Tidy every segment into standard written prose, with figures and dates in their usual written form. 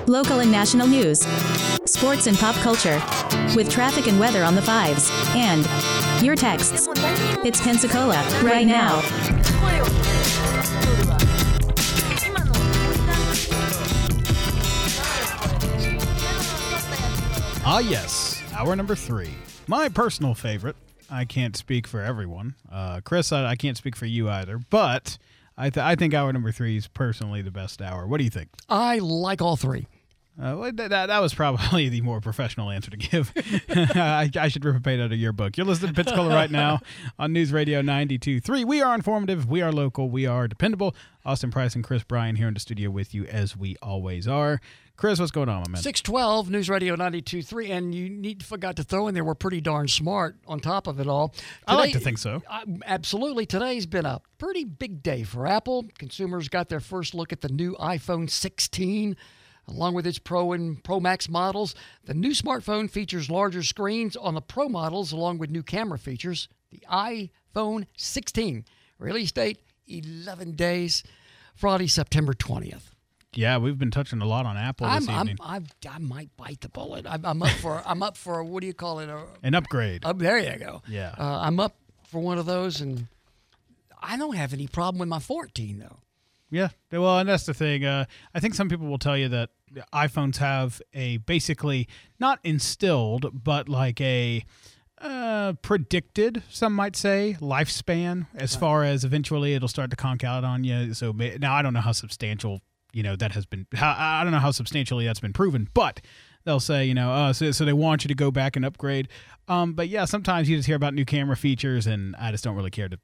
local and national news, sports and pop culture, with traffic and weather on the fives, and your texts. It's Pensacola, right now. Ah, yes, hour number 3. My personal favorite. I can't speak for everyone. Chris, I can't speak for you either, but I think hour number 3 is personally the best hour. What do you think? I like all three. That was probably the more professional answer to give. I should rip a page out of your book. You're listening to Pensacola right now on News Radio 92.3. We are informative. We are local. We are dependable. Austin Price and Chris Bryan here in the studio with you as we always are. Chris, what's going on, my man? 612 News Radio 92.3, and you forgot to throw in there, we're pretty darn smart on top of it all. Today, I like to think so. Absolutely. Today's been a pretty big day for Apple. Consumers got their first look at the new iPhone 16. Along with its Pro and Pro Max models, the new smartphone features larger screens on the Pro models along with new camera features. The iPhone 16, release date 11 days, Friday, September 20th. Yeah, we've been touching a lot on Apple this evening. I might bite the bullet. I'm up for what do you call it? An upgrade. There you go. Yeah. I'm up for one of those, and I don't have any problem with my 14 though. Yeah, well, and that's the thing. I think some people will tell you that iPhones have a basically not instilled, but like a predicted, some might say, lifespan as far as eventually it'll start to conk out on you. So now I don't know how substantial, that has been. I don't know how substantially that's been proven, but they'll say, so they want you to go back and upgrade. But yeah, sometimes you just hear about new camera features, and I just don't really care to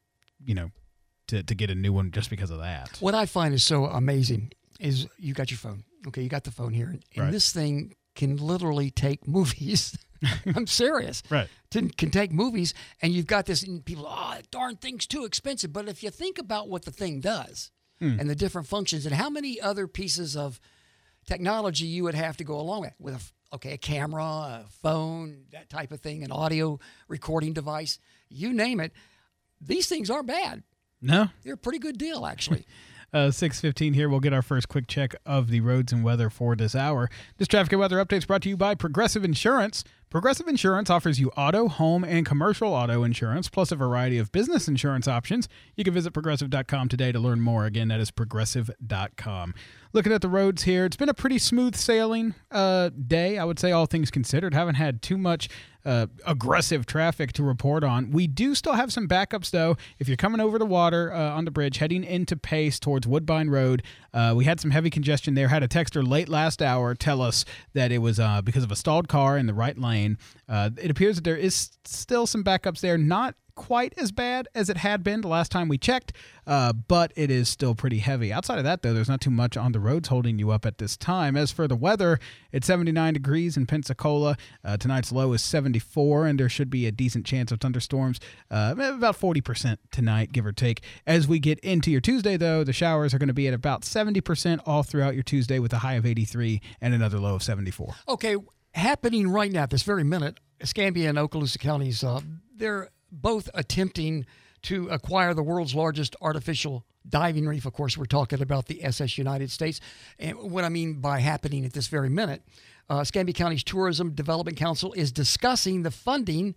get a new one just because of that. What I find is so amazing is you got your phone. Okay, you got the phone here. And right. This thing can literally take movies. I'm serious. Right. Can take movies, and you've got this, and people, that darn thing's too expensive. But if you think about what the thing does and the different functions and how many other pieces of technology you would have to go along with a camera, a phone, that type of thing, an audio recording device, you name it, these things aren't bad. No. They're a pretty good deal, actually. 6:15 here. We'll get our first quick check of the roads and weather for this hour. This traffic and weather update is brought to you by Progressive Insurance. Progressive Insurance offers you auto, home, and commercial auto insurance, plus a variety of business insurance options. You can visit Progressive.com today to learn more. Again, that is Progressive.com. Looking at the roads here, it's been a pretty smooth sailing day, I would say, all things considered. Haven't had too much aggressive traffic to report on. We do still have some backups, though. If you're coming over the water on the bridge, heading into Pace towards Woodbine Road, we had some heavy congestion there. Had a texter late last hour tell us that it was because of a stalled car in the right lane. It appears that there is still some backups there, not quite as bad as it had been the last time we checked, but it is still pretty heavy. Outside of that, though, there's not too much on the roads holding you up at this time. As for the weather, it's 79 degrees in Pensacola. Tonight's low is 74, and there should be a decent chance of thunderstorms, about 40% tonight, give or take. As we get into your Tuesday, though, the showers are going to be at about 70% all throughout your Tuesday with a high of 83 and another low of 74. Okay, happening right now at this very minute, Escambia and Okaloosa counties, they're both attempting to acquire the world's largest artificial diving reef. Of course, we're talking about the SS United States. And what I mean by happening at this very minute, Escambia County's Tourism Development Council is discussing the funding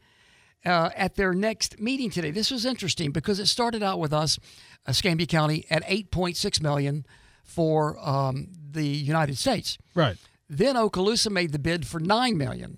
at their next meeting today. This was interesting because it started out with us, Escambia County, at $8.6 million for the United States. Right. Then Okaloosa made the bid for $9 million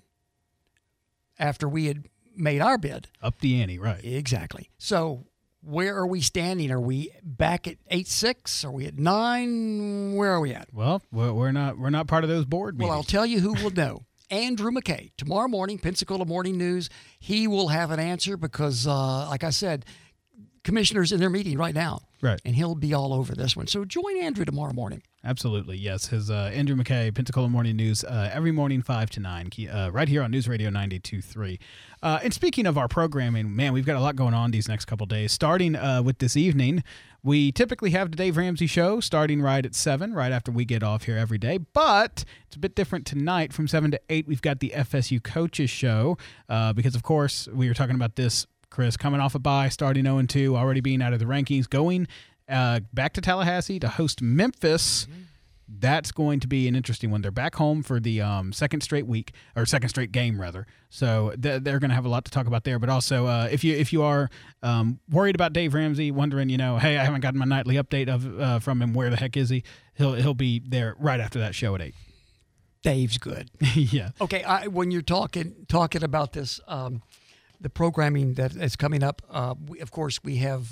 after we had made our bid. Up the ante, right. Exactly. So where are we standing? Are we back at 8.6? Are we at 9? Where are we at? Well, we're not part of those board meetings. Well, I'll tell you who will know. Andrew McKay. Tomorrow morning, Pensacola Morning News, he will have an answer because, like I said, commissioners in their meeting right now. Right. And he'll be all over this one. So join Andrew tomorrow morning. Absolutely, yes. His Andrew McKay, Pensacola Morning News, every morning 5 to 9, right here on News Radio 92.3. And speaking of our programming, man, we've got a lot going on these next couple days. Starting with this evening, we typically have the Dave Ramsey Show starting right at 7, right after we get off here every day. But it's a bit different tonight. From 7 to 8, we've got the FSU Coaches Show because, of course, we were talking about this, Chris, coming off a bye, starting 0-2, already being out of the rankings, going back to Tallahassee to host Memphis That's going to be an interesting one. They're back home for the second straight game rather. So they're going to have a lot to talk about there. But also, if you are worried about Dave Ramsey, wondering, hey, I haven't gotten my nightly update from him. Where the heck is he? He'll be there right after that show at 8. Dave's good. Yeah. Okay. When you're talking about this, the programming that is coming up, we have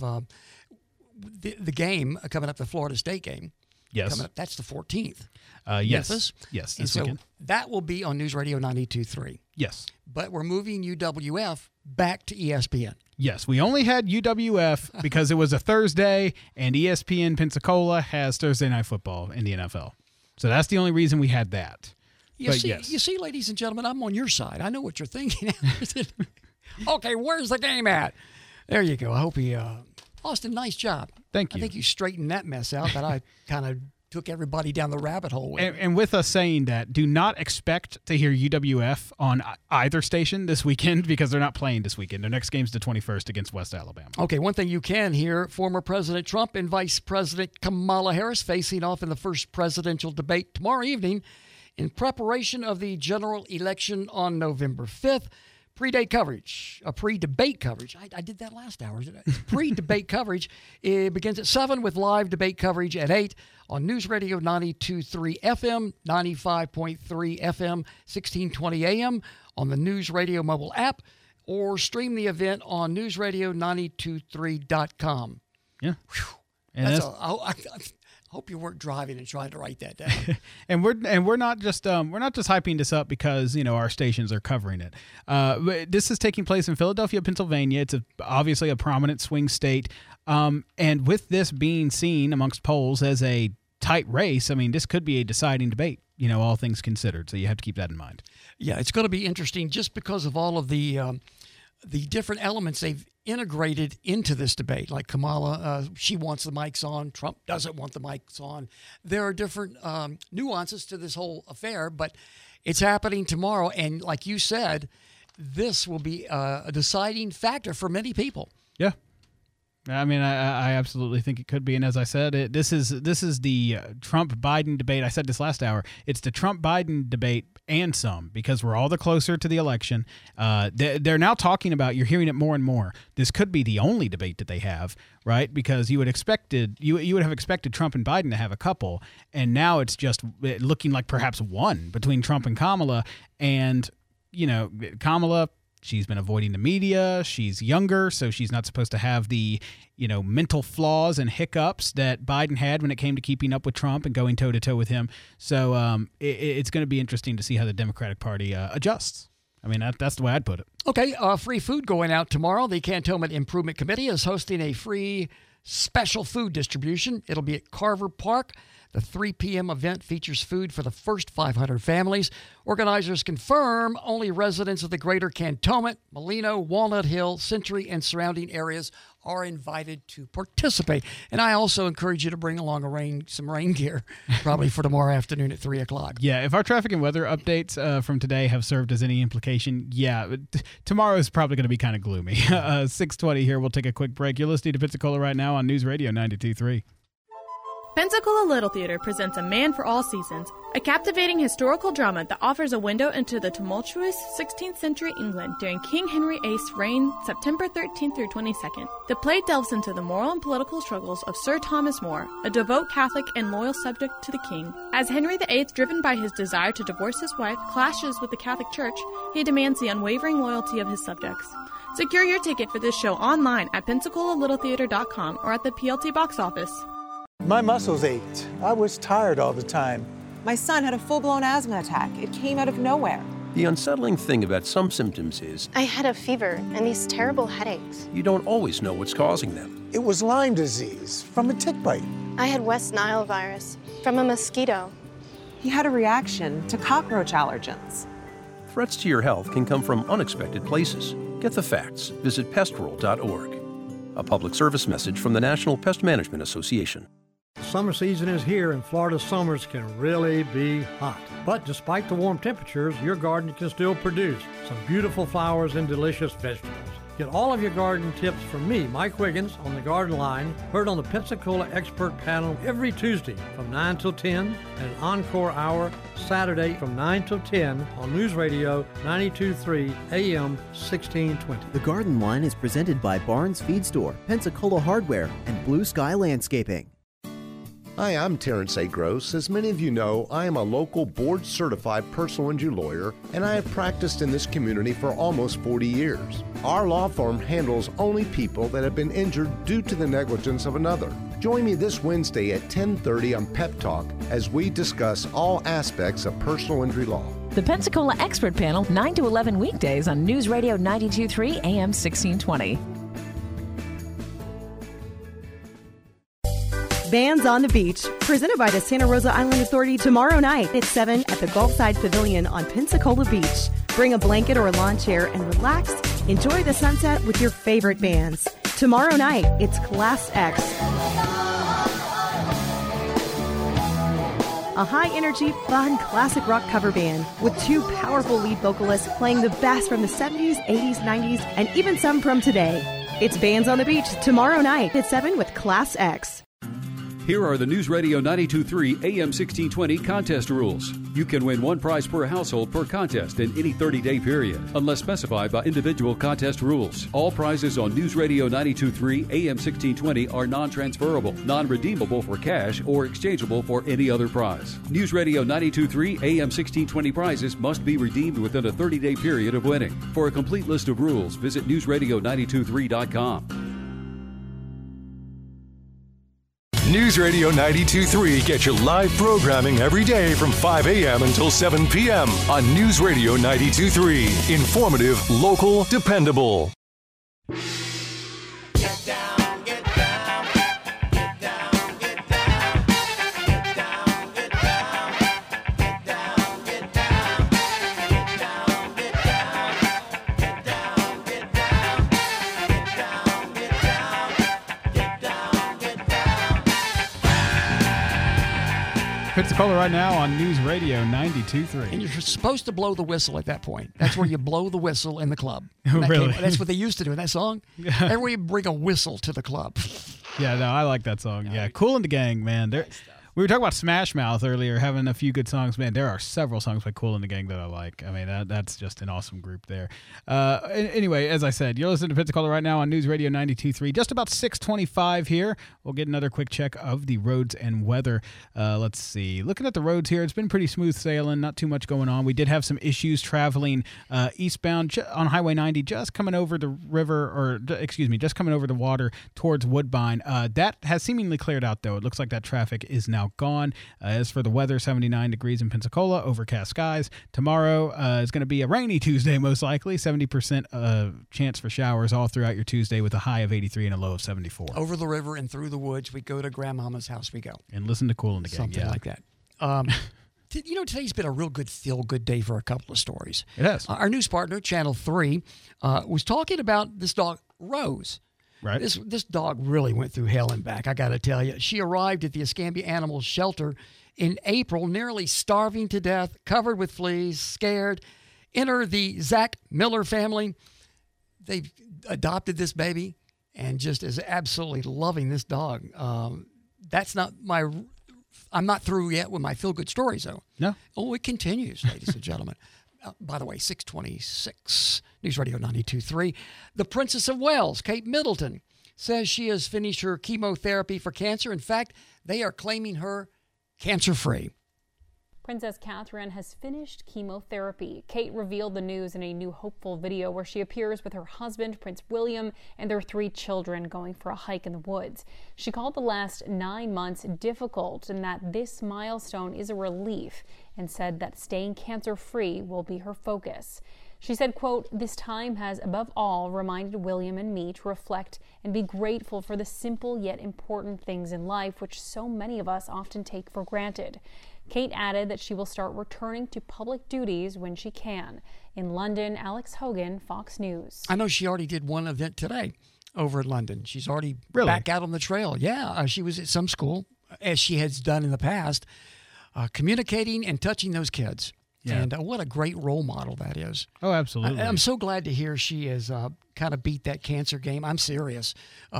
the game coming up, the Florida State game. Yes. Coming up. That's the 14th. Yes. Memphis. Yes. And so that will be on News Radio 92.3. Yes. But we're moving UWF back to ESPN. Yes. We only had UWF because it was a Thursday, and ESPN Pensacola has Thursday Night Football in the NFL. So that's the only reason we had that. You see, ladies and gentlemen, I'm on your side. I know what you're thinking. Okay, where's the game at? There you go. I hope Austin, nice job. Thank you. I think you straightened that mess out that I kind of took everybody down the rabbit hole with. And with us saying that, do not expect to hear UWF on either station this weekend because they're not playing this weekend. Their next game's the 21st against West Alabama. Okay, one thing you can hear, former President Trump and Vice President Kamala Harris facing off in the first presidential debate tomorrow evening in preparation of the general election on November 5th. Pre-debate coverage. I did that last hour. Pre-debate coverage. It begins at 7 with live debate coverage at 8 on News Radio 92.3 FM, 95.3 FM, 1620 AM on the News Radio mobile app, or stream the event on newsradio923.com. Yeah. And I hope you weren't driving and trying to write that down. and we're not just hyping this up because our stations are covering it. This is taking place in Philadelphia, Pennsylvania. It's obviously a prominent swing state, and with this being seen amongst polls as a tight race, I mean, this could be a deciding debate. All things considered. So you have to keep that in mind. Yeah, it's going to be interesting just because of all of the different elements they've integrated into this debate. Like Kamala, she wants the mics on. Trump doesn't want the mics on. There are different nuances to this whole affair, but it's happening tomorrow. And like you said, this will be a deciding factor for many people. Yeah. I mean, I absolutely think it could be. And as I said, this is the Trump-Biden debate. I said this last hour. It's the Trump-Biden debate and some, because we're all the closer to the election. They're now talking about, you're hearing it more and more, this could be the only debate that they have, right? Because you would have expected Trump and Biden to have a couple, and now it's just looking like perhaps one between Trump and Kamala. And, Kamala, she's been avoiding the media. She's younger, so she's not supposed to have the, mental flaws and hiccups that Biden had when it came to keeping up with Trump and going toe-to-toe with him. So it's going to be interesting to see how the Democratic Party adjusts. I mean, that's the way I'd put it. Okay, free food going out tomorrow. The Cantonment Improvement Committee is hosting a free special food distribution. It'll be at Carver Park. The 3 p.m. event features food for the first 500 families. Organizers confirm only residents of the greater Cantonment, Molino, Walnut Hill, Century, and surrounding areas are invited to participate. And I also encourage you to bring along some rain gear, probably for tomorrow afternoon at 3 o'clock. Yeah, if our traffic and weather updates from today have served as any implication, tomorrow is probably going to be kind of gloomy. 6:20 here. We'll take a quick break. You're listening to Pensacola right now on News Radio 92.3. Pensacola Little Theater presents A Man for All Seasons, a captivating historical drama that offers a window into the tumultuous 16th century England during King Henry VIII's reign, September 13th through 22nd. The play delves into the moral and political struggles of Sir Thomas More, a devout Catholic and loyal subject to the king. As Henry VIII, driven by his desire to divorce his wife, clashes with the Catholic Church, he demands the unwavering loyalty of his subjects. Secure your ticket for this show online at PensacolaLittleTheater.com or at the PLT box office. My muscles ached. I was tired all the time. My son had a full-blown asthma attack. It came out of nowhere. The unsettling thing about some symptoms is I had a fever and these terrible headaches. You don't always know what's causing them. It was Lyme disease from a tick bite. I had West Nile virus from a mosquito. He had a reaction to cockroach allergens. Threats to your health can come from unexpected places. Get the facts. Visit pestworld.org. A public service message from the National Pest Management Association. Summer season is here and Florida summers can really be hot. But despite the warm temperatures, your garden can still produce some beautiful flowers and delicious vegetables. Get all of your garden tips from me, Mike Wiggins, on the Garden Line, heard on the Pensacola Expert Panel every Tuesday from 9 till 10, and an encore hour Saturday from 9 till 10 on News Radio 92.3 AM 1620. The Garden Line is presented by Barnes Feed Store, Pensacola Hardware, and Blue Sky Landscaping. Hi, I'm Terrence A. Gross. As many of you know, I am a local board-certified personal injury lawyer, and I have practiced in this community for almost 40 years. Our law firm handles only people that have been injured due to the negligence of another. Join me this Wednesday at 10:30 on Pep Talk as we discuss all aspects of personal injury law. The Pensacola Expert Panel, 9 to 11 weekdays on News Radio 92.3 AM 1620. Bands on the Beach, presented by the Santa Rosa Island Authority tomorrow night at 7 at the Gulfside Pavilion on Pensacola Beach. Bring a blanket or a lawn chair and relax. Enjoy the sunset with your favorite bands. Tomorrow night, it's Class X. A high-energy, fun, classic rock cover band with two powerful lead vocalists playing the best from the 70s, 80s, 90s, and even some from today. It's Bands on the Beach tomorrow night at 7 with Class X. Here are the News Radio 92.3 AM 1620 contest rules. You can win one prize per household per contest in any 30-day period, unless specified by individual contest rules. All prizes on News Radio 92.3 AM 1620 are non-transferable, non-redeemable for cash, or exchangeable for any other prize. News Radio 92.3 AM 1620 prizes must be redeemed within a 30-day period of winning. For a complete list of rules, visit newsradio923.com. News Radio 92.3 gets you live programming every day from 5 a.m. until 7 p.m. on News Radio 92.3. Informative, local, dependable. Pensacola right now on News Radio 92.3. And you're supposed to blow the whistle at that point. That's where you blow the whistle in the club. Really? That's what they used to do in that song. Everybody bring a whistle to the club. Yeah, no, I like that song. Yeah, Kool and the Gang, man. We were talking about Smash Mouth earlier, having a few good songs. Man, there are several songs by Kool and the Gang that I like. I mean, that's just an awesome group there. Anyway, as I said, you're listening to Pensacola right now on News Radio 92.3. Just about 6:25 here. We'll get another quick check of the roads and weather. Let's see. Looking at the roads here, it's been pretty smooth sailing. Not too much going on. We did have some issues traveling eastbound on Highway 90, just coming over the river, just coming over the water towards Woodbine. That has seemingly cleared out, though. It looks like that traffic is now gone. As for the weather, 79 degrees in Pensacola, overcast skies. Tomorrow is going to be a rainy Tuesday, most likely. 70% chance for showers all throughout your Tuesday with a high of 83 and a low of 74. Over the river and through the woods, we go to Grandmama's house, we go. And listen to Kool and the Gang. Something like that. Today's been a real good feel-good day for a couple of stories. It has. Our news partner, Channel 3, was talking about this dog, Rose. Right. This dog really went through hell and back, I got to tell you. She arrived at the Escambia Animal Shelter in April, nearly starving to death, covered with fleas, scared. Enter the Zach Miller family. They've adopted this baby and just is absolutely loving this dog. I'm not through yet with my feel-good stories, though. No. Oh, it continues, ladies and gentlemen. By the way, 626, News Radio 92.3. The Princess of Wales, Kate Middleton, says she has finished her chemotherapy for cancer. In fact, they are claiming her cancer-free. Princess Catherine has finished chemotherapy. Kate revealed the news in a new hopeful video where she appears with her husband, Prince William, and their 3 children going for a hike in the woods. She called the last 9 months difficult and that this milestone is a relief, and said that staying cancer-free will be her focus. She said, quote, "This time has above all reminded William and me to reflect and be grateful for the simple yet important things in life which so many of us often take for granted." Kate added that she will start returning to public duties when she can. In London, Alex Hogan, Fox News. I know she already did one event today over in London. She's already back out on the trail. Yeah, she was at some school, as she has done in the past, communicating and touching those kids. Yeah. And what a great role model that is. Oh, absolutely. I'm so glad to hear she has kind of beat that cancer game. I'm serious.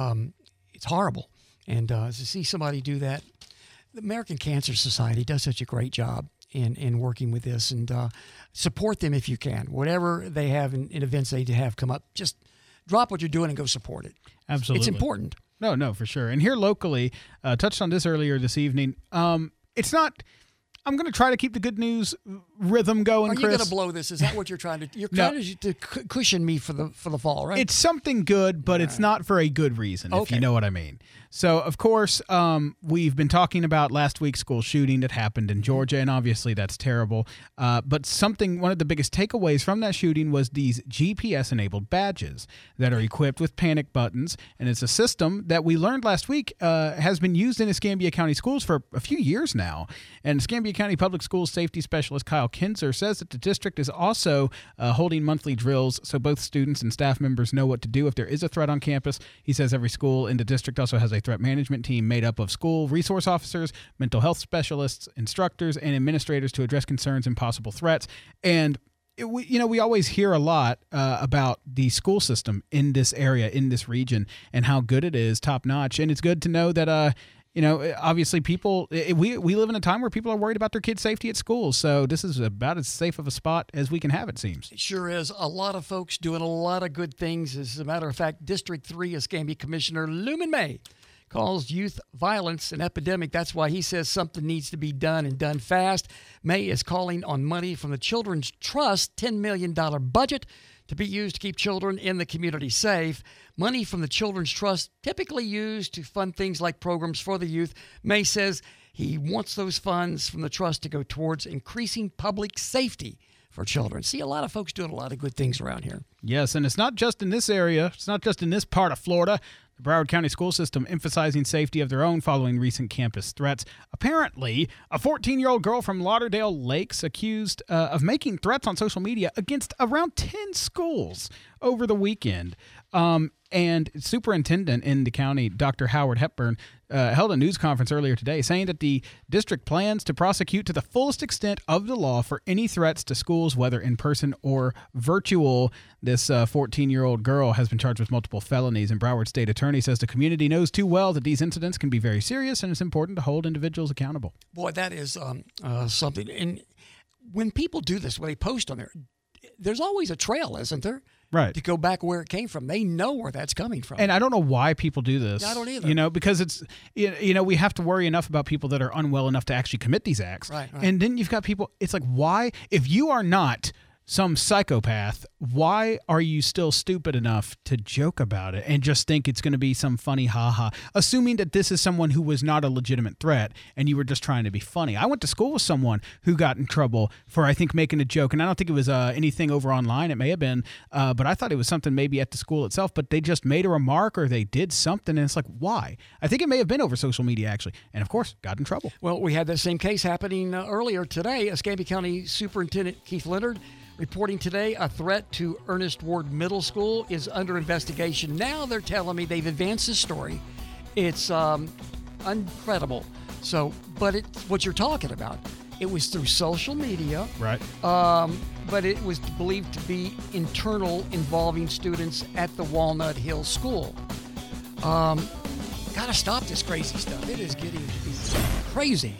It's horrible. And to see somebody do that, the American Cancer Society does such a great job in working with this, and support them if you can. Whatever they have in events they have come up, just drop what you're doing and go support it. Absolutely. It's important. No, for sure. And here locally, touched on this earlier this evening, it's not... I'm going to try to keep the good news rhythm going, Are Chris. you going to blow this? Is that what you're trying to do? You're trying to cushion me for the fall, right? It's something good, but it's not for a good reason, if you know what I mean. So, of course, we've been talking about last week's school shooting that happened in Georgia, and obviously that's terrible. But one of the biggest takeaways from that shooting was these GPS-enabled badges that are equipped with panic buttons, and it's a system that we learned last week has been used in Escambia County schools for a few years now. And Escambia County Public Schools Safety Specialist Kyle Kinzer says that the district is also holding monthly drills so both students and staff members know what to do if there is a threat on campus. He says every school in the district also has a threat management team made up of school resource officers, mental health specialists, instructors, and administrators to address concerns and possible threats. And we always hear a lot about the school system in this area, in this region, and how good it is, top notch. And it's good to know that obviously people, we live in a time where people are worried about their kids' safety at school. So this is about as safe of a spot as we can have, it seems. It sure is. A lot of folks doing a lot of good things. As a matter of fact, District 3 Escambia Commissioner Luman May calls youth violence an epidemic. That's why he says something needs to be done and done fast. May is calling on money from the Children's Trust $10 million budget to be used to keep children in the community safe. Money from the Children's Trust typically used to fund things like programs for the youth. May says he wants those funds from the trust to go towards increasing public safety for children. See, a lot of folks doing a lot of good things around here. Yes, and it's not just in this area. It's not just in this part of Florida. The Broward County school system emphasizing safety of their own following recent campus threats. Apparently, a 14-year-old girl from Lauderdale Lakes accused of making threats on social media against around 10 schools over the weekend. And superintendent in the county, Dr. Howard Hepburn, held a news conference earlier today saying that the district plans to prosecute to the fullest extent of the law for any threats to schools, whether in person or virtual. This 14-year-old girl has been charged with multiple felonies, and Broward State Attorney says the community knows too well that these incidents can be very serious, and it's important to hold individuals accountable. Boy, that is something. And when people do this, when they post on there, there's always a trail, isn't there? Right. To go back where it came from. They know where that's coming from. And I don't know why people do this. I don't either. Because it's, we have to worry enough about people that are unwell enough to actually commit these acts. Right. And then you've got people, it's like, why? If you are not some psychopath, why are you still stupid enough to joke about it and just think it's going to be some funny ha-ha, assuming that this is someone who was not a legitimate threat and you were just trying to be funny? I went to school with someone who got in trouble for, I think, making a joke, and I don't think it was anything over online. It may have been, but I thought it was something maybe at the school itself, but they just made a remark or they did something, and it's like, why? I think it may have been over social media, actually, and of course, got in trouble. Well, we had that same case happening earlier today. Escambia County Superintendent Keith Leonard reporting today a threat to Ernest Ward Middle School is under investigation. Now they're telling me they've advanced the story. It's uncredible. So, but it's what you're talking about. It was through social media. Right. But it was believed to be internal involving students at the Walnut Hill School. Got to stop this crazy stuff. It is getting to be crazy.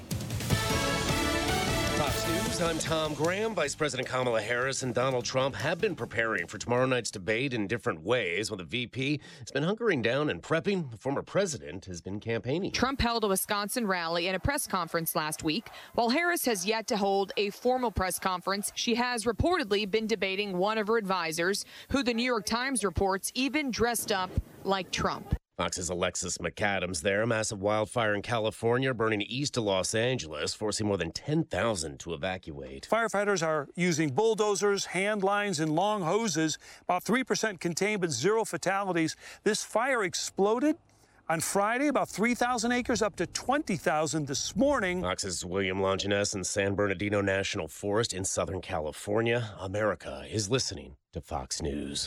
Fox News, I'm Tom Graham. Vice President Kamala Harris and Donald Trump have been preparing for tomorrow night's debate in different ways. While the VP has been hunkering down and prepping, the former president has been campaigning. Trump held a Wisconsin rally and a press conference last week, while Harris has yet to hold a formal press conference. She has reportedly been debating one of her advisors, who the New York Times reports even dressed up like Trump. Fox's Alexis McAdams there. A massive wildfire in California burning east of Los Angeles, forcing more than 10,000 to evacuate. Firefighters are using bulldozers, hand lines, and long hoses. About 3% contained, but 0 fatalities. This fire exploded on Friday, about 3,000 acres, up to 20,000 this morning. Fox's William Longinus in San Bernardino National Forest in Southern California. America is listening to Fox News.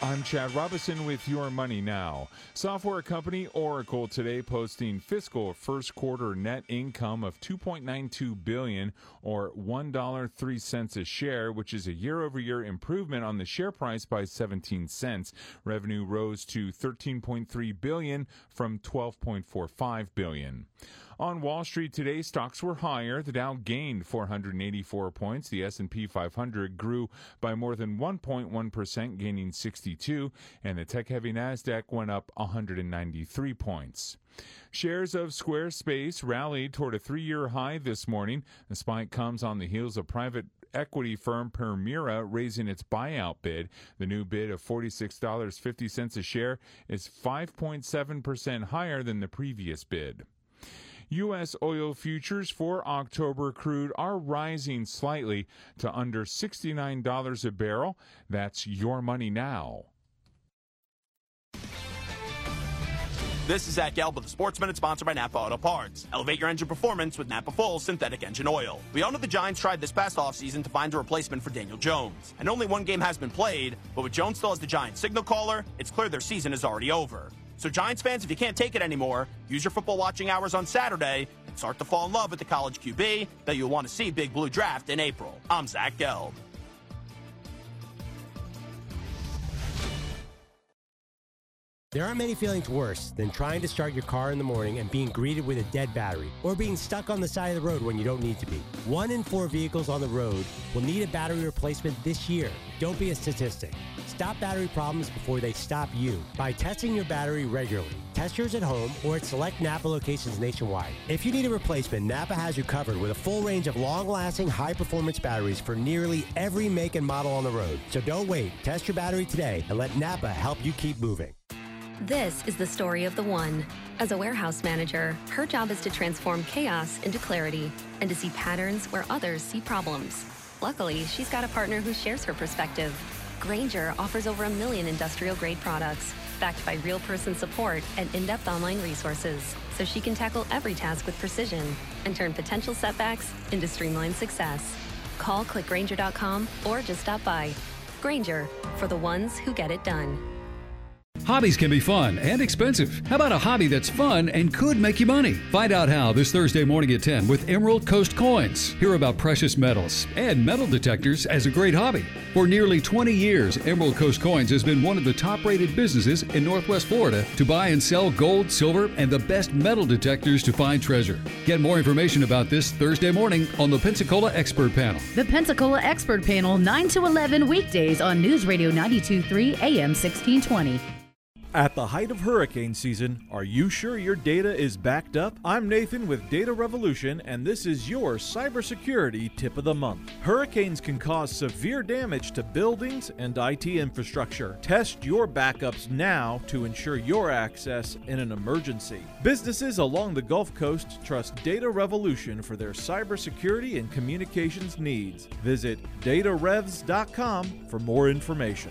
I'm Chad Robinson with Your Money Now. Software company Oracle today posting fiscal first quarter net income of $2.92 billion or $1.03 a share, which is a year-over-year improvement on the share price by 17 cents. Revenue rose to $13.3 billion from $12.45 billion. On Wall Street today, stocks were higher. The Dow gained 484 points. The S&P 500 grew by more than 1.1%, gaining 62, and the tech-heavy Nasdaq went up 193 points. Shares of Squarespace rallied toward a 3-year high this morning. The spike comes on the heels of private equity firm Permira raising its buyout bid. The new bid of $46.50 a share is 5.7% higher than the previous bid. U.S. oil futures for October crude are rising slightly to under $69 a barrel. That's Your Money Now. This is Zach Gelb with the Sports Minute, sponsored by Napa Auto Parts. Elevate your engine performance with Napa Full Synthetic Engine Oil. We all know the Giants tried this past offseason to find a replacement for Daniel Jones. And only one game has been played, but with Jones still as the Giants signal caller, it's clear their season is already over. So Giants fans, if you can't take it anymore, use your football watching hours on Saturday and start to fall in love with the college QB that you'll want to see Big Blue draft in April. I'm Zach Gelb. There aren't many feelings worse than trying to start your car in the morning and being greeted with a dead battery, or being stuck on the side of the road when you don't need to be. 1 in 4 vehicles on the road will need a battery replacement this year. Don't be a statistic. Stop battery problems before they stop you by testing your battery regularly. Test yours at home or at select Napa locations nationwide. If you need a replacement, Napa has you covered with a full range of long-lasting, high-performance batteries for nearly every make and model on the road. So don't wait. Test your battery today and let Napa help you keep moving. This is the story of the one. As a warehouse manager, her job is to transform chaos into clarity and to see patterns where others see problems. Luckily, she's got a partner who shares her perspective. Grainger offers over 1 million industrial-grade products, backed by real-person support and in-depth online resources, so she can tackle every task with precision and turn potential setbacks into streamlined success. Call clickgrainger.com or just stop by. Grainger, for the ones who get it done. Hobbies can be fun and expensive. How about a hobby that's fun and could make you money? Find out how this Thursday morning at 10 with Emerald Coast Coins. Hear about precious metals and metal detectors as a great hobby. For nearly 20 years, Emerald Coast Coins has been one of the top-rated businesses in Northwest Florida to buy and sell gold, silver, and the best metal detectors to find treasure. Get more information about this Thursday morning on the Pensacola Expert Panel. The Pensacola Expert Panel, 9 to 11 weekdays on News Radio 92.3 AM 1620. At the height of hurricane season, are you sure your data is backed up? I'm Nathan with Data Revolution, and this is your cybersecurity tip of the month. Hurricanes can cause severe damage to buildings and IT infrastructure. Test your backups now to ensure your access in an emergency. Businesses along the Gulf Coast trust Data Revolution for their cybersecurity and communications needs. Visit datarevs.com for more information.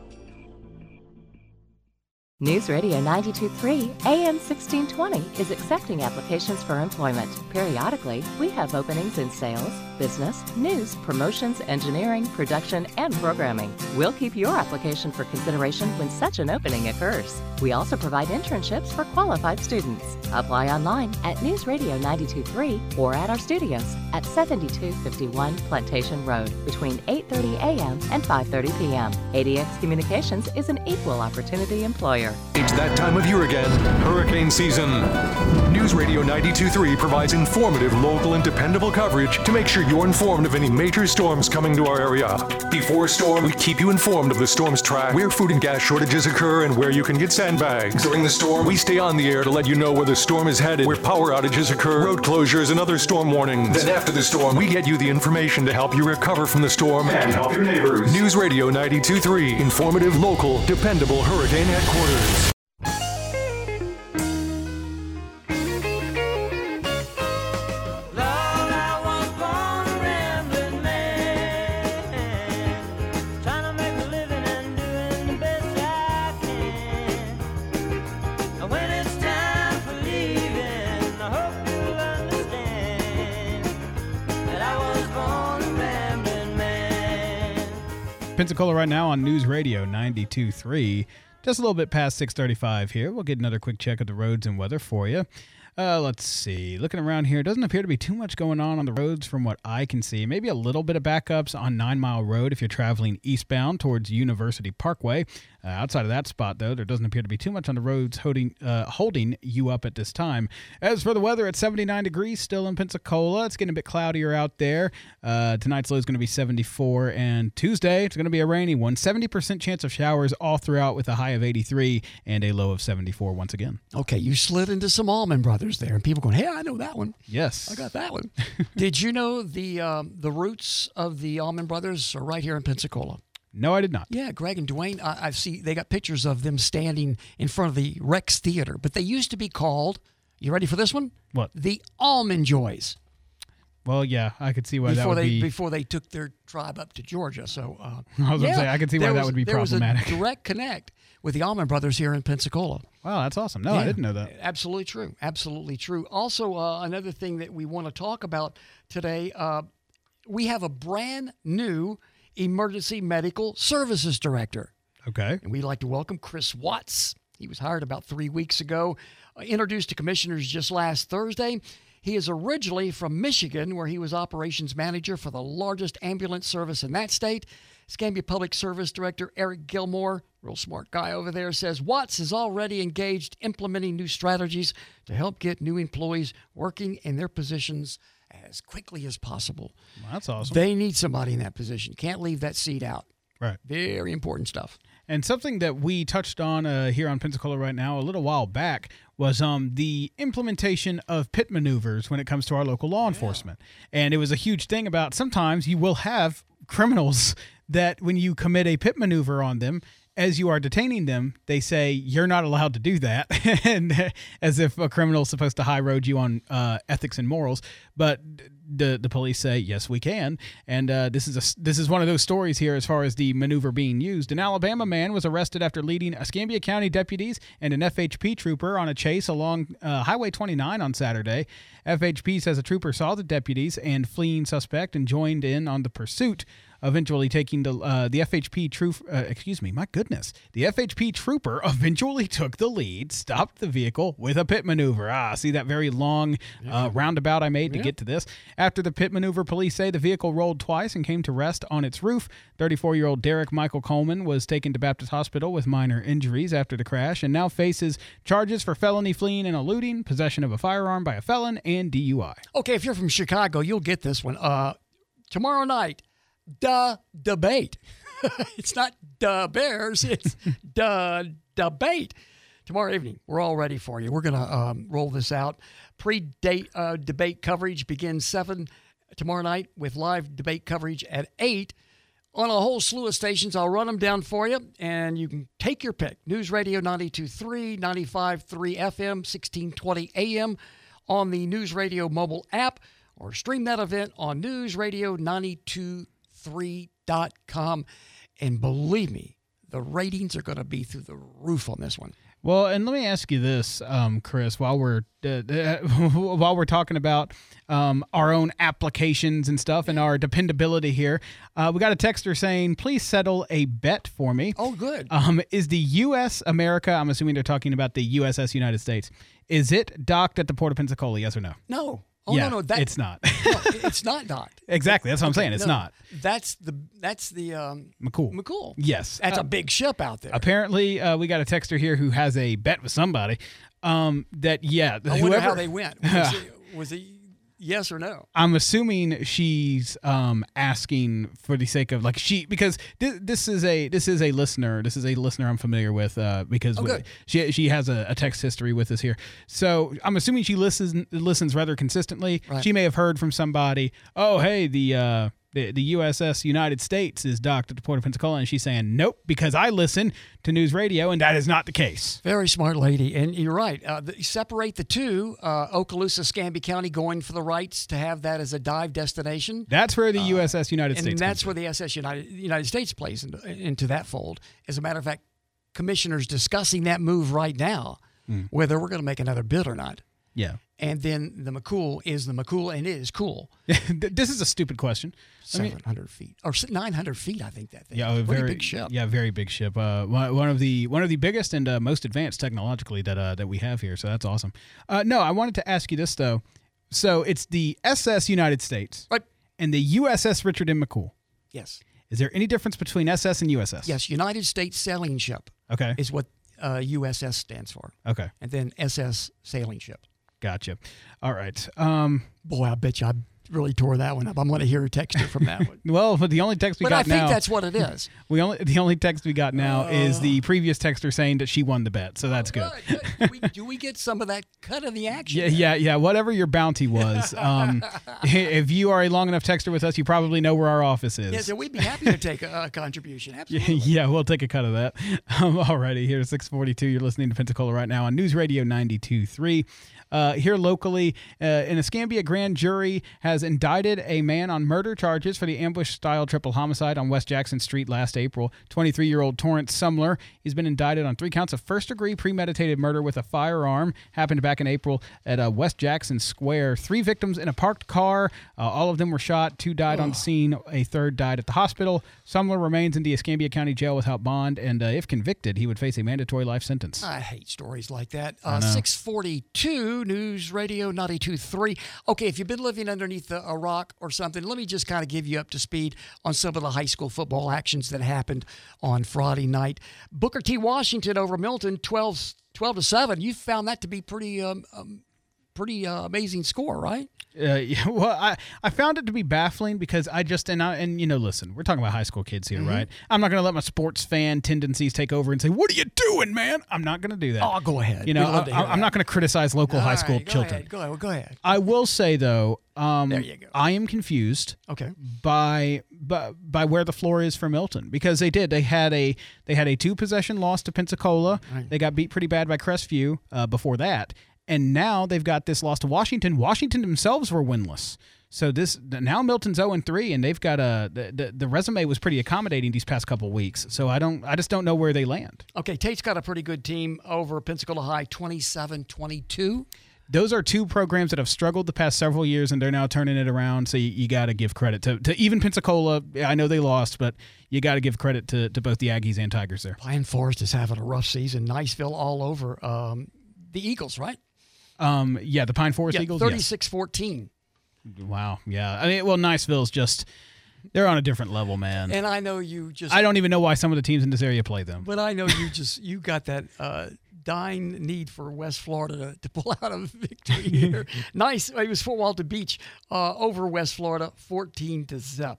News Radio 92.3 AM 1620 is accepting applications for employment. Periodically, we have openings in sales, business, news, promotions, engineering, production, and programming. We'll keep your application for consideration when such an opening occurs. We also provide internships for qualified students. Apply online at News Radio 92.3 or at our studios at 7251 Plantation Road between 8:30 a.m. and 5:30 p.m. ADX Communications is an equal opportunity employer. It's that time of year again, hurricane season. News Radio 92.3 provides informative, local, and dependable coverage to make sure you're informed of any major storms coming to our area. Before a storm, we keep you informed of the storm's track, where food and gas shortages occur, and where you can get sandbags. During the storm, we stay on the air to let you know where the storm is headed, where power outages occur, road closures, and other storm warnings. Then after the storm, we get you the information to help you recover from the storm and help your neighbors. News Radio 92.3, informative, local, dependable hurricane headquarters. Pensacola right now on News Radio 92.3. Just a little bit past 6:35 here. We'll get another quick check of the roads and weather for you. Let's see. Looking around here, doesn't appear to be too much going on the roads from what I can see. Maybe a little bit of backups on 9 Mile Road if you're traveling eastbound towards University Parkway. Outside of that spot, though, there doesn't appear to be too much on the roads holding you up at this time. As for the weather, it's 79 degrees still in Pensacola. It's getting a bit cloudier out there. Tonight's low is going to be 74, and Tuesday it's going to be a rainy one. 70% chance of showers all throughout with a high of 83 and a low of 74 once again. Okay, you slid into some Allman Brothers there, and people going, hey, I know that one. Yes. I got that one. Did you know the roots of the Allman Brothers are right here in Pensacola? No, I did not. Yeah, Greg and Dwayne, I see they got pictures of them standing in front of the Rex Theater, but they used to be called, you ready for this one? What? The Almond Joys. Well, yeah, I could see why that would be... Before they took their tribe up to Georgia, so... I was going to say, I could see why that would be problematic. There was a direct connect with the Allman Brothers here in Pensacola. Wow, that's awesome. No, I didn't know that. Absolutely true. Absolutely true. Also, another thing that we want to talk about today, we have a brand new Emergency Medical Services Director. Okay. And we'd like to welcome Chris Watts. He was hired about 3 weeks ago, introduced to commissioners just last Thursday. He is originally from Michigan, where he was operations manager for the largest ambulance service in that state. Escambia Public Service Director Eric Gilmore, real smart guy over there, says Watts is already engaged implementing new strategies to help get new employees working in their positions as quickly as possible. Well, that's awesome. They need somebody in that position. Can't leave that seat out. Right. Very important stuff. And something that we touched on here on Pensacola right now a little while back was the implementation of pit maneuvers when it comes to our local law enforcement. And it was a huge thing about sometimes you will have criminals that when you commit a pit maneuver on them, as you are detaining them, they say, you're not allowed to do that, and as if a criminal is supposed to high road you on ethics and morals. But the police say, yes, we can. And this is one of those stories here as far as the maneuver being used. An Alabama man was arrested after leading Escambia County deputies and an FHP trooper on a chase along Highway 29 on Saturday. FHP says a trooper saw the deputies and fleeing suspect and joined in on the pursuit, eventually taking the FHP the FHP trooper eventually took the lead, stopped the vehicle with a pit maneuver. See that very long roundabout I made to get to this. After the pit maneuver, police say the vehicle rolled twice and came to rest on its roof. 34-year-old Derek Michael Coleman was taken to Baptist Hospital with minor injuries after the crash and now faces charges for felony fleeing and eluding, possession of a firearm by a felon, and DUI. Okay, if you're from Chicago, you'll get this one. Tomorrow night, the debate. It's not the Bears, it's the debate. Tomorrow evening, we're all ready for you. We're going to roll this out. Pre-date debate coverage begins 7 tomorrow night with live debate coverage at 8 on a whole slew of stations. I'll run them down for you, and you can take your pick. News Radio 92.3, 95.3 FM, 1620 AM on the News Radio mobile app, or stream that event on newsradio923.com. And believe me, the ratings are going to be through the roof on this one. Well, and let me ask you this, Chris, while we're talking about our own applications and stuff and our dependability here, we got a texter saying, please settle a bet for me. Oh, good. Is the U.S. America, I'm assuming they're talking about the USS United States, is it docked at the Port of Pensacola, yes or no? No. Oh, yeah, no, it's not. No, it's not docked. Exactly. That's what I'm saying. It's not. That's the McCool. Yes. That's a big ship out there. Apparently, we got a texter here who has a bet with somebody that, yeah. I wonder how they went. Was it yes or no? I'm assuming she's asking for the sake of because this is a listener. This is a listener I'm familiar with because she has a text history with us here. So I'm assuming she listens rather consistently. Right. She may have heard from somebody. Oh, hey, the USS United States is docked at the Port of Pensacola, and she's saying, nope, because I listen to News Radio, and that is not the case. Very smart lady, and you're right. Separate the two. Okaloosa, Escambia County going for the rights to have that as a dive destination. That's where the USS United States and that's where the SS United States plays into that fold. As a matter of fact, commissioners discussing that move right now, whether we're going to make another bid or not. Yeah. And then the McCool is the McCool, and it is cool. This is a stupid question. 700 feet or 900 feet, I think that thing. Yeah, very big ship. Yeah, very big ship. One of the biggest and most advanced technologically that we have here. So that's awesome. No, I wanted to ask you this though. So it's the SS United States, right, and the USS Richard M. McCool. Yes. Is there any difference between SS and USS? Yes, United States Sailing Ship. Okay. Is what USS stands for. Okay. And then SS Sailing Ship. Gotcha. All right. Boy, I bet you I really tore that one up. I'm going to hear a texture from that one. Well, but the only text we got now. But I think that's what it is. The only text we got now is the previous texter saying that she won the bet, so that's good. Do we get some of that cut of the action? Yeah. Whatever your bounty was. If you are a long enough texter with us, you probably know where our office is. Yeah, so we'd be happy to take a contribution. Absolutely. Yeah, we'll take a cut of that. Alrighty, here's 642. You're listening to Pensacola right now on News Radio 92.3. Here locally, an Escambia grand jury has indicted a man on murder charges for the ambush-style triple homicide on West Jackson Street last April. 23-year-old Torrance Sumler. He's been indicted on 3 counts of first-degree premeditated murder with a firearm. Happened back in April at West Jackson Square. 3 victims in a parked car. All of them were shot. 2 died on the scene. A 3rd died at the hospital. Sumler remains in the Escambia County Jail without bond, and if convicted, he would face a mandatory life sentence. I hate stories like that. 642. News Radio 92.3. Okay, if you've been living underneath a rock or something, let me just kind of give you up to speed on some of the high school football actions that happened on Friday night. Booker T. Washington over Milton, 12-7. You found that to be pretty amazing score, right? Yeah, well, I found it to be baffling because listen, we're talking about high school kids here, right? I'm not going to let my sports fan tendencies take over and say, "What are you doing, man?" I'm not going to do that. Oh, go ahead. I'm not going to criticize local high school children. Go ahead. I will say though, there you go. I am confused. Okay. By where the floor is for Milton because they had a 2-possession loss to Pensacola. Right. They got beat pretty bad by Crestview before that. And now they've got this loss to Washington. Washington themselves were winless. So now Milton's 0-3, and they've got the resume was pretty accommodating these past couple weeks. So I just don't know where they land. Okay, Tate's got a pretty good team over Pensacola High, 27-22. Those are 2 programs that have struggled the past several years, and they're now turning it around. So you got to give credit to even Pensacola. I know they lost, but you got to give credit to both the Aggies and Tigers there. Pine Forest is having a rough season. Niceville all over. The Eagles, right? The Pine Forest Eagles. 36-14. Wow. Yeah. I mean, well, Niceville's they're on a different level, man. And I know you I don't even know why some of the teams in this area play them. But I know you got that dying need for West Florida to pull out a victory here. Nice. It was Fort Walton Beach over West Florida, 14-0.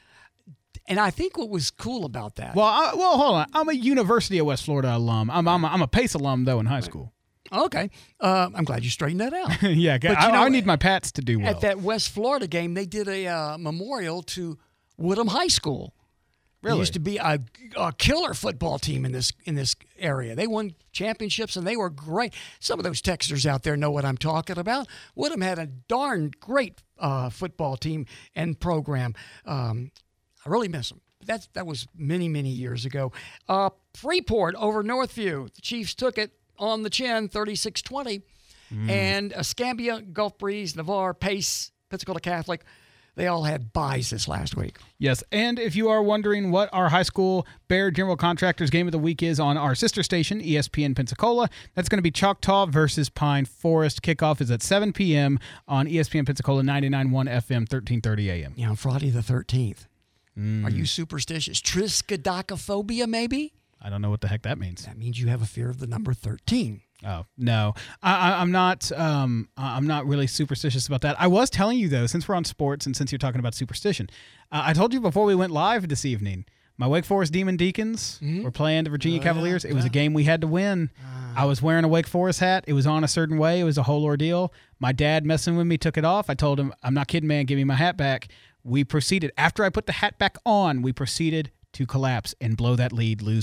And I think what was cool about that. Well, hold on. I'm a University of West Florida alum. I'm a Pace alum though in high school. Okay. I'm glad you straightened that out. Yeah, I need my Pats to do well. At that West Florida game, they did a memorial to Woodham High School. Really? They used to be a killer football team in this area. They won championships, and they were great. Some of those texters out there know what I'm talking about. Woodham had a darn great football team and program. I really miss them. That was many, many years ago. Freeport over Northview. The Chiefs took it on the chin, 36-20. And Escambia, Gulf Breeze, Navarre, Pace, Pensacola Catholic, they all had buys this last week. Yes, and if you are wondering what our high school Bear General Contractors game of the week is on our sister station, ESPN Pensacola, that's going to be Choctaw versus Pine Forest. Kickoff is at 7 p.m. on ESPN Pensacola, 99.1 FM, 1330 a.m. Yeah, on Friday the 13th. Are you superstitious? Triskaidekaphobia, maybe? I don't know what the heck that means. That means you have a fear of the number 13. Oh, no. I'm not really superstitious about that. I was telling you, though, since we're on sports and since you're talking about superstition, I told you before we went live this evening, my Wake Forest Demon Deacons were playing the Virginia Cavaliers. It was a game we had to win. I was wearing a Wake Forest hat. It was on a certain way. It was a whole ordeal. My dad messing with me took it off. I told him, I'm not kidding, man. Give me my hat back. We proceeded. After I put the hat back on, we proceeded to collapse and blow that lead, lose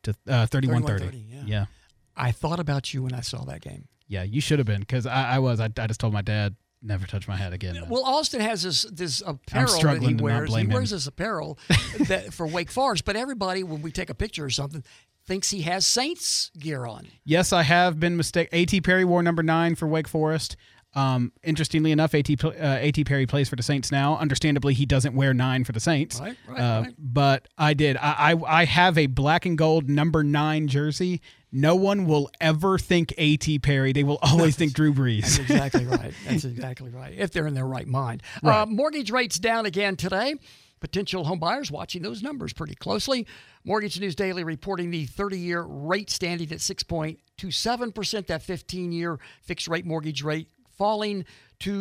31-30. Yeah. I thought about you when I saw that game. Yeah, you should have been, because I just told my dad, never touch my hat again. Man. Well, Austin has this apparel that he wears. He wears this apparel for Wake Forest, but everybody, when we take a picture or something, thinks he has Saints gear on. Yes, I have been mistaken. A.T. Perry wore number 9 for Wake Forest. Interestingly enough, A.T. Perry plays for the Saints now. Understandably, he doesn't wear 9 for the Saints. Right. But I did. I have a black and gold number 9 jersey. No one will ever think A.T. Perry. They will always think Drew Brees. That's exactly right. If they're in their right mind. Right. Mortgage rates down again today. Potential home buyers watching those numbers pretty closely. Mortgage News Daily reporting the 30-year rate standing at 6.27%. That 15-year fixed rate mortgage rate falling to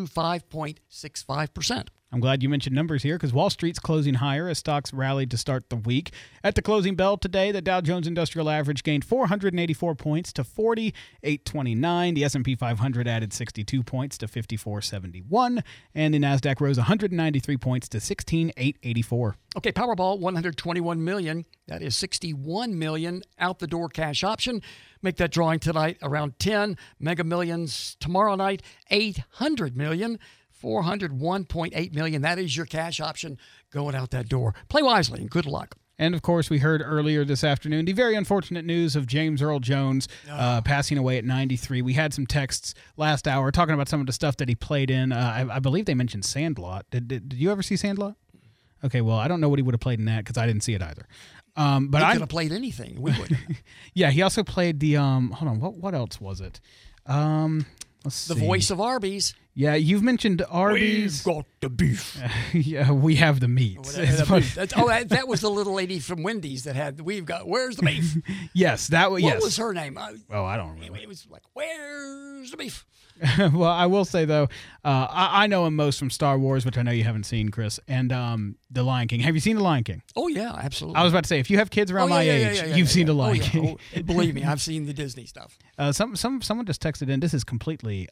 5.65%. I'm glad you mentioned numbers here because Wall Street's closing higher as stocks rallied to start the week. At the closing bell today, the Dow Jones Industrial Average gained 484 points to 4829. The S&P 500 added 62 points to 5471. And the NASDAQ rose 193 points to 16884. Okay, Powerball, $121 million. That is $61 million out the door cash option. Make that drawing tonight around 10. Mega Millions tomorrow night, $800 million. $401.8 million. That is your cash option going out that door. Play wisely and good luck. And, of course, we heard earlier this afternoon the very unfortunate news of James Earl Jones passing away at 93. We had some texts last hour talking about some of the stuff that he played in. I believe they mentioned Sandlot. Did you ever see Sandlot? Okay, well, I don't know what he would have played in that because I didn't see it either. But he could have played anything. We would. Yeah, he also played the hold on, what else was it? Let's see. The voice of Arby's. Yeah, you've mentioned Arby's. We've got the beef. Yeah, we have the meat. That was the little lady from Wendy's that had, where's the beef? Yes, that was, What was her name? I don't remember. It was like, where's the beef? Well, I will say, though, I know him most from Star Wars, which I know you haven't seen, Chris, and The Lion King. Have you seen The Lion King? Oh, yeah, absolutely. I was about to say, if you have kids around my age, you've seen The Lion King. Oh, believe me, I've seen the Disney stuff. Someone just texted in, this is completely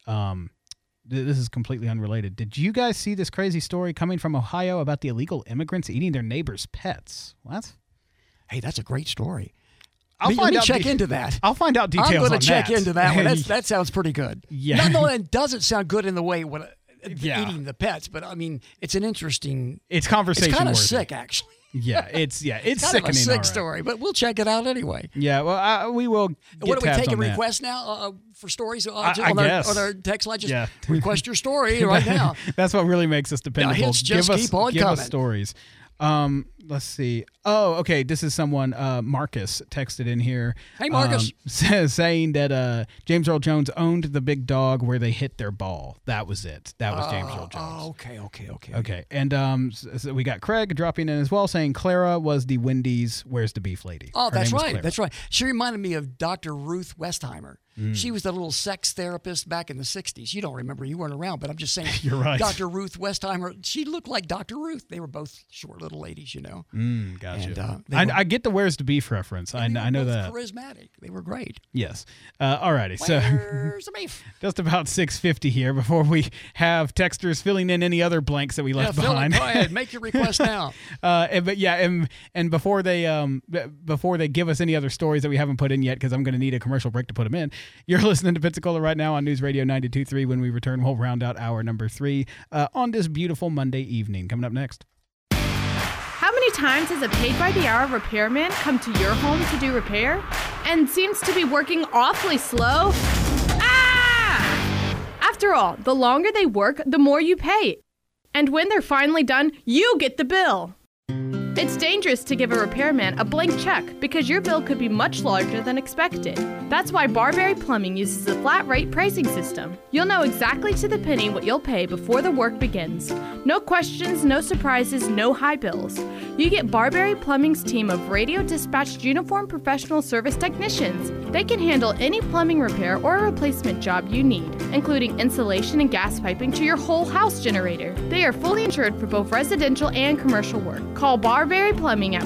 unrelated. Did you guys see this crazy story coming from Ohio about the illegal immigrants eating their neighbors' pets? What? Hey, that's a great story. Let me check into that. I'll find out details on that. I'm going to check into that one. That sounds pretty good. Yeah. No, it doesn't sound good in the way eating the pets, but I mean, it's an interesting. It's conversation. It's kind of worthy. sick, actually. Yeah, it's kind sickening. of a sick story, but we'll check it out anyway. Yeah, well, we will. What are we taking requests now for stories on our text line? Just request your story right now. That's what really makes us dependable. Give us stories. Let's see. Oh, okay. This is someone, Marcus, texted in here. Hey, Marcus. Saying that James Earl Jones owned the big dog where they hit their ball. That was it. That was James Earl Jones. Okay. And so we got Craig dropping in as well saying Clara was the Wendy's Where's the Beef lady. Oh, that's right. That's right. She reminded me of Dr. Ruth Westheimer. She was the little sex therapist back in the 60s. You don't remember. You weren't around, but I'm just saying. You're right. Dr. Ruth Westheimer, she looked like Dr. Ruth. They were both short little ladies, you know. Gotcha. And, I get the Where's the Beef reference. I know that. Charismatic. They were great. Yes. All righty. So Where's the beef? Just about 6:50 here before we have texters filling in any other blanks that we left behind. Go ahead. Make your request now. And before they give us any other stories that we haven't put in yet, because I'm going to need a commercial break to put them in. You're listening to Pensacola right now on News Radio 92.3. When we return, we'll round out hour number 3 on this beautiful Monday evening. Coming up next. How many times has a paid-by-the-hour repairman come to your home to do repair and seems to be working awfully slow? After all, the longer they work, the more you pay. And when they're finally done, you get the bill. It's dangerous to give a repairman a blank check because your bill could be much larger than expected. That's why Barberry Plumbing uses a flat rate pricing system. You'll know exactly to the penny what you'll pay before the work begins. No questions, no surprises, no high bills. You get Barberry Plumbing's team of radio dispatched uniformed professional service technicians. They can handle any plumbing repair or replacement job you need, including insulation and gas piping to your whole house generator. They are fully insured for both residential and commercial work. Call Barberry Plumbing at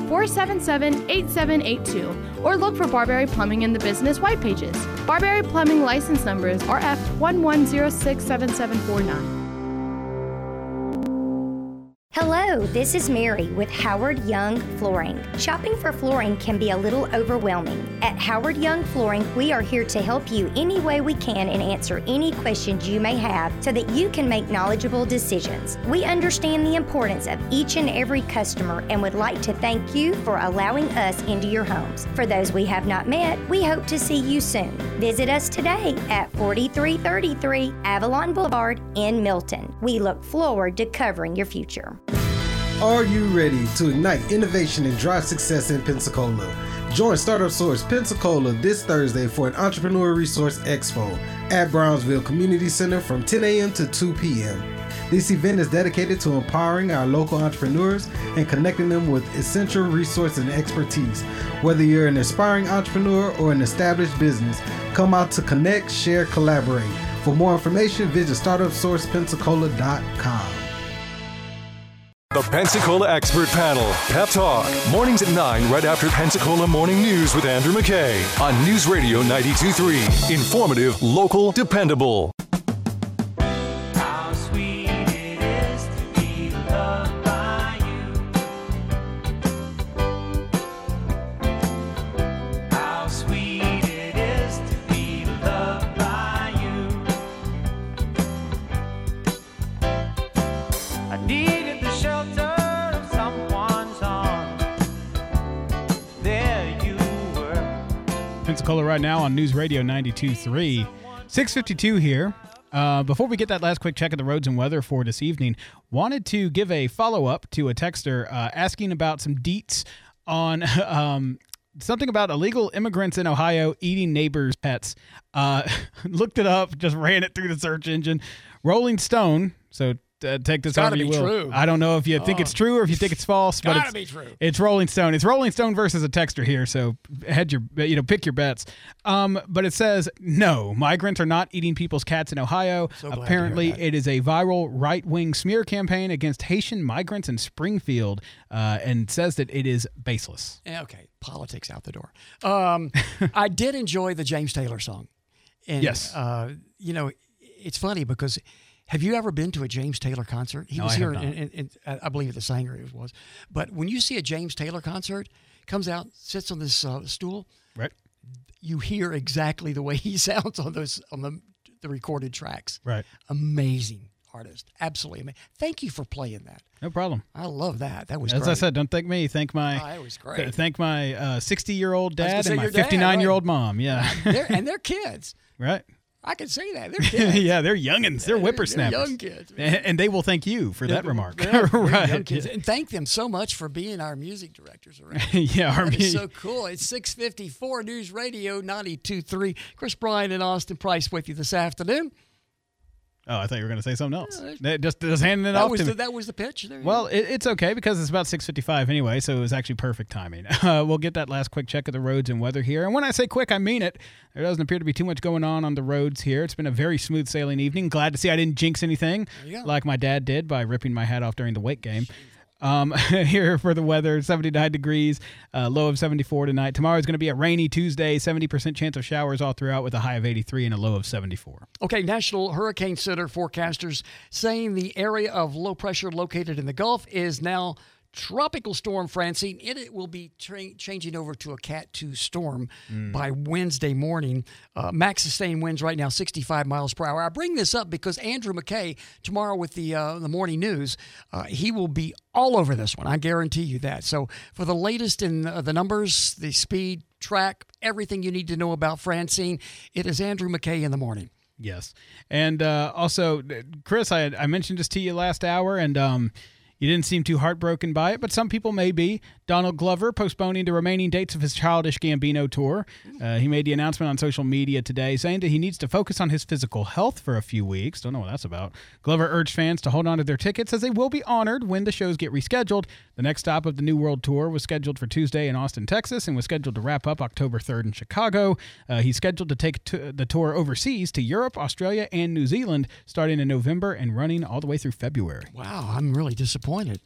477-8782 or look for Barberry Plumbing in the business white pages. Barberry Plumbing license number is RF11067749. Hello, Hello, this is Mary with Howard Young Flooring. Shopping for flooring can be a little overwhelming. At Howard Young Flooring, we are here to help you any way we can and answer any questions you may have so that you can make knowledgeable decisions. We understand the importance of each and every customer and would like to thank you for allowing us into your homes. For those we have not met, we hope to see you soon. Visit us today at 4333 Avalon Boulevard in Milton. We look forward to covering your future. Are you ready to ignite innovation and drive success in Pensacola? Join Startup Source Pensacola this Thursday for an Entrepreneur Resource Expo at Brownsville Community Center from 10 a.m. to 2 p.m. This event is dedicated to empowering our local entrepreneurs and connecting them with essential resources and expertise. Whether you're an aspiring entrepreneur or an established business, come out to connect, share, collaborate. For more information, visit startupsourcepensacola.com. The Pensacola Expert Panel, Pep Talk, mornings at 9 right after Pensacola Morning News with Andrew McKay on News Radio 92.3. Informative, local, dependable. How sweet it is to be loved by you. How sweet it is to be loved by you. I needed the shelter of someone's arms. There you were. Pensacola right now on News Radio 92.3. 6:52 here. Before we get that last quick check of the roads and weather for this evening, wanted to give a follow-up to a texter asking about some deets on something about illegal immigrants in Ohio eating neighbors' pets. Looked it up, just ran it through the search engine. Rolling Stone, so take this however you will. True. I don't know if you think it's true or if you think it's false, but Gotta be true. It's Rolling Stone. It's Rolling Stone versus a texter here, so pick your bets. But it says, no, migrants are not eating people's cats in Ohio. So glad to Apparently, hear that. it is a viral right-wing smear campaign against Haitian migrants in Springfield, and says that it is baseless. Yeah, okay, politics out the door. I did enjoy the James Taylor song. And, Yes. It's funny because have you ever been to a James Taylor concert? He No, was I here, have not. in I believe at the Sanger it was. But when you see a James Taylor concert, comes out, sits on this stool, right? You hear exactly the way he sounds on the recorded tracks. Right. Amazing artist, absolutely amazing. Thank you for playing that. No problem. I love that. That was As great. I said, don't thank me. Thank my that was great. Thank my 60-year-old I was gonna dad say and my your dad, 59-year-old mom. Yeah. And their kids. Right. I can say that. They're kids. Yeah, they're youngins. They're whippersnappers. They're young kids. Man. And they will thank you for that remark. Yeah, they're right. young kids. And thank them so much for being our music directors around. Yeah, our That is mu- so cool. It's 6:54 News Radio 92.3. Chris Bryan and Austin Price with you this afternoon. Oh, I thought you were going to say something else. Just handing it off to me. That was the pitch. There you Well, go. it's okay because it's about 6:55 anyway, so it was actually perfect timing. We'll get that last quick check of the roads and weather here. And when I say quick, I mean it. There doesn't appear to be too much going on the roads here. It's been a very smooth sailing evening. Glad to see I didn't jinx anything like my dad did by ripping my hat off during the Wake game. Here for the weather, 79 degrees, low of 74 tonight. Tomorrow is going to be a rainy Tuesday, 70% chance of showers all throughout with a high of 83 and a low of 74. Okay, National Hurricane Center forecasters saying the area of low pressure located in the Gulf is now Tropical Storm Francine. It will be changing over to a Cat 2 storm by Wednesday morning. Max sustained winds right now 65 miles per hour. I bring this up because Andrew McKay tomorrow with the morning news, he will be all over this one. I guarantee you that. So for the latest in the numbers, the speed, track, everything you need to know about Francine, it is Andrew McKay in the morning. Yes. And also, Chris, I mentioned this to you last hour, and you didn't seem too heartbroken by it, but some people may be. Donald Glover postponing the remaining dates of his Childish Gambino tour. He made the announcement on social media today saying that he needs to focus on his physical health for a few weeks. Don't know what that's about. Glover urged fans to hold on to their tickets as they will be honored when the shows get rescheduled. The next stop of the New World Tour was scheduled for Tuesday in Austin, Texas, and was scheduled to wrap up October 3rd in Chicago. He's scheduled to take the tour overseas to Europe, Australia, and New Zealand starting in November and running all the way through February. Wow, I'm really disappointed.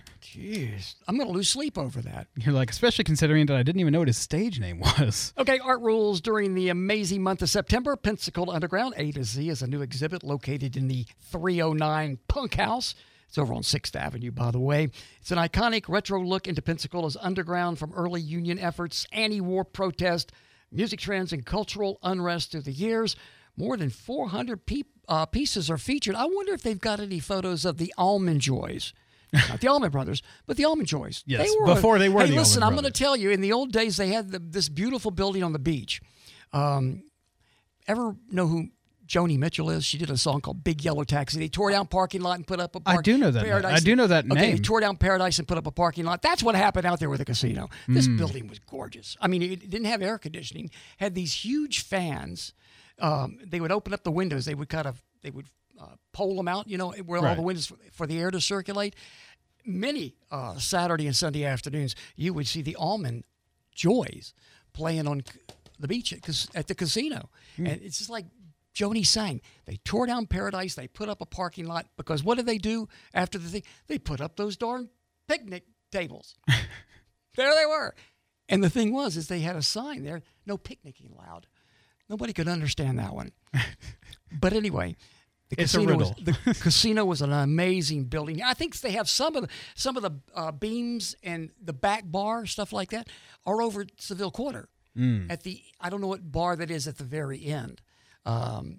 Jeez, I'm going to lose sleep over that. You're like, especially considering that I didn't even know what his stage name was. Okay, art rules during the amazing month of September. Pensacola Underground A to Z is a new exhibit located in the 309 Punk House. It's over on 6th Avenue, by the way. It's an iconic retro look into Pensacola's underground from early union efforts, anti-war protest, music trends, and cultural unrest through the years. More than 400 pieces are featured. I wonder if they've got any photos of the Almond Joys. Not the Allman Brothers, but the Almond Joys. Yes, before they were the listen, Allman I'm going to tell you, in the old days, they had this beautiful building on the beach. Ever know who Joni Mitchell is? She did a song called Big Yellow Taxi. They tore down parking lot and put up a I do know that. Paradise. I do know that Okay, name. they tore down Paradise and put up a parking lot. That's what happened out there with the casino. This building was gorgeous. I mean, it didn't have air conditioning. Had these huge fans. They would open up the windows. They would pole them out, where all the windows for the air to circulate. Many Saturday and Sunday afternoons, you would see the Almond Joys playing on the beach at the casino. And it's just like Joni sang. They tore down Paradise. They put up a parking lot because what did they do after the thing? They put up those darn picnic tables. There they were. And the thing is they had a sign there, no picnicking allowed. Nobody could understand that one. But anyway, the casino was an amazing building. I think they have some of the beams and the back bar, stuff like that, are over at Seville Quarter. I don't know what bar that is at the very end. When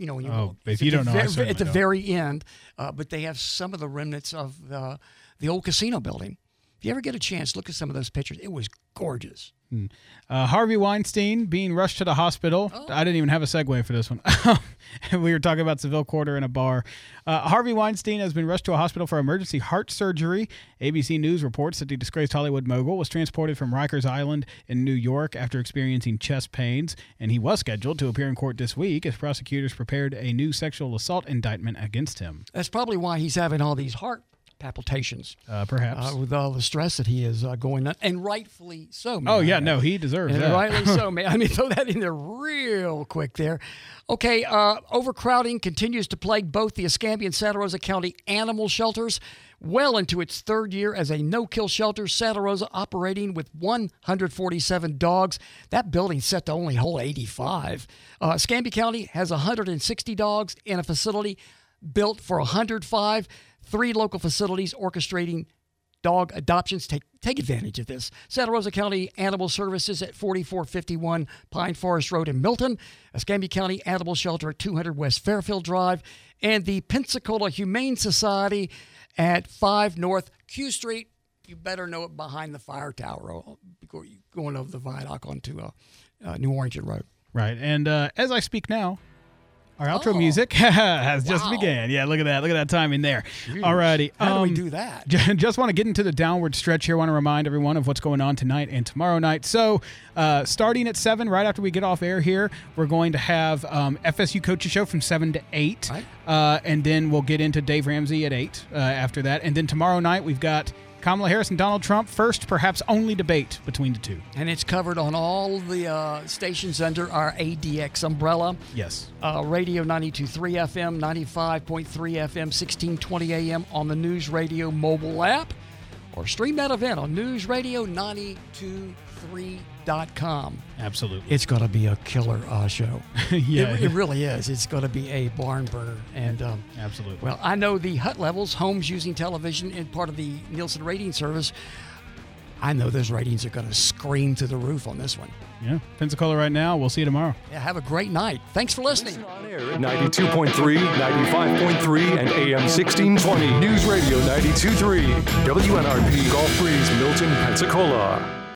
if you don't know, at the very end, but they have some of the remnants of the old casino building. If you ever get a chance, look at some of those pictures. It was gorgeous. Harvey Weinstein being rushed to the hospital. I didn't even have a segue for this one. We were talking about Seville Quarter in a bar. Harvey Weinstein has been rushed to a hospital for emergency heart surgery. ABC News reports that the disgraced Hollywood mogul was transported from Rikers Island in New York after experiencing chest pains, and he was scheduled to appear in court this week as prosecutors prepared a new sexual assault indictment against him. That's probably why he's having all these heart palpitations, perhaps with all the stress that he is going on, and rightfully so. He deserves that. Rightly so, man. I mean, throw that in there real quick there. Okay, overcrowding continues to plague both the Escambia and Santa Rosa County animal shelters. Well into its third year as a no-kill shelter, Santa Rosa operating with 147 dogs. That building's set to only hold 85. Escambia County has 160 dogs in a facility built for 105. 3 local facilities orchestrating dog adoptions. Take advantage of this. Santa Rosa County Animal Services at 4451 Pine Forest Road in Milton, Escambia County Animal Shelter at 200 West Fairfield Drive, and the Pensacola Humane Society at 5 North Q Street. You better know it behind the fire tower before you going over the viaduct onto New Orleans Road. Right, and as I speak now, our outro music has just began. Yeah, look at that. Look at that timing there. Jeez. Alrighty. How do we do that? Just want to get into the downward stretch here. Want to remind everyone of what's going on tonight and tomorrow night. So starting at 7, right after we get off air here, we're going to have FSU Coaches Show from 7 to 8. Right. And then we'll get into Dave Ramsey at 8 after that. And then tomorrow night, we've got Kamala Harris and Donald Trump, first, perhaps only debate between the two. And it's covered on all the stations under our ADX umbrella. Yes. Radio 92.3 FM, 95.3 FM, 1620 AM on the News Radio mobile app, or stream that event on newsradio923.com. Absolutely. It's going to be a killer show. Yeah. It really is. It's going to be a barn burner. And absolutely. Well, I know the HUT levels, homes using television, and part of the Nielsen rating service, I know those ratings are going to scream to the roof on this one. Yeah. Pensacola right now. We'll see you tomorrow. Yeah, have a great night. Thanks for listening. 92.3, 95.3, and AM 1620. News Radio 92.3. WNRP Gulf Breeze, Milton, Pensacola.